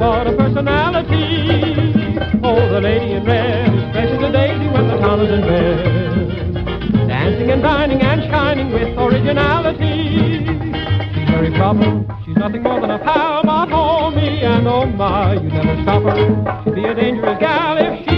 what a personality. Oh, the lady in red is fresh as a daisy when the town is in bed. Dancing and dining and shining with originality. She's very proper, she's nothing more than a pal, but oh me and oh my, you never stop her. She'd be a dangerous gal if she